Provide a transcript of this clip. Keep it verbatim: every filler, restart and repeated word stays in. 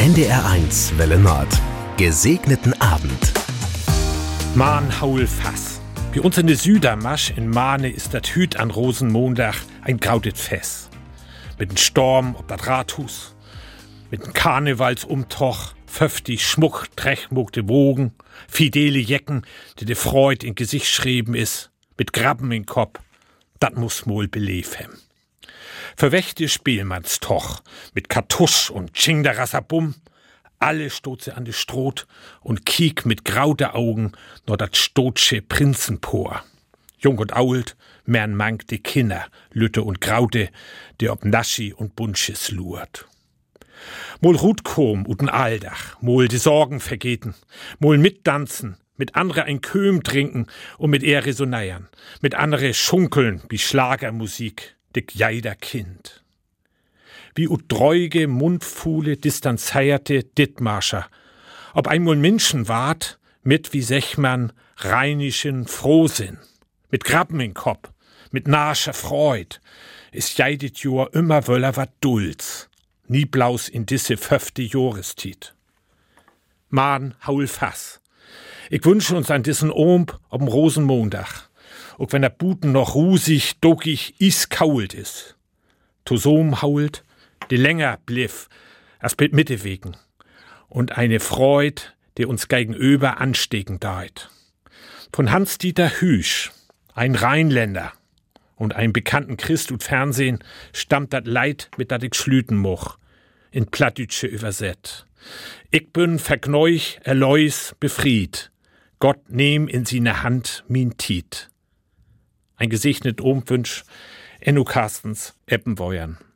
N D R eins Welle Nord. Gesegneten Abend. Mahn haul Fass. Bei uns in der Südermarsch in Mahne ist das Hüt an Rosenmontag ein grautet Fest. Mit dem Sturm ob das Rathus, mit dem Karnevalsumtoch, fünfzig Schmuck, trechmuckte Wogen, fidele Jecken, die de Freud in Gesicht schrieben is, mit Grabben in Kopf, dat muss mol beleben. Verwächte Spielmannstoch, mit Kartusch und Tschingdarassabum, alle stoße an de Stroh und kiek mit graute Augen nur dat stotsche Prinzenpoor. Jung und ault, mern mank de Kinder, Lütte und Graute, die ob Naschi und Bunches lurt. Mol Rutkom uten Aldach, mol die Sorgen vergeten, mol mittanzen, mit andere ein Köhm trinken und mit er resonieren, mit andere schunkeln wie Schlagermusik, dick jeider Kind. Wie ut dreuge Mundfuhle distanzierte Dittmarscher, ob einmal Menschen ward, mit wie Sechmann rheinischen Frohsinn, mit Grabben in Kopf, mit narscher Freud, is jeidet Jor immer wöller wat Dulds, nie blaus in disse fünfte Jorestit. Mahn haul Fass. Ich wünsche uns an dissen Omb ob'm Rosenmontag, auch wenn der Buten noch rusig, duckig, iskault is. Tosom hault, die länger bliff, as mit Mitte wegen, und eine Freud, die uns gegenüber anstecken deit. Von Hans-Dieter Hüsch, ein Rheinländer und ein bekannten Christ und Fernsehen, stammt dat Leid, mit dat ich schlüten moch, in Plattdütsche überset. Ich bin vergneuch, erleus, befried, Gott nehm in sine Hand min Tiet. Ein gesegnet Omwünsch, Enno Carstens, Eppenweuern.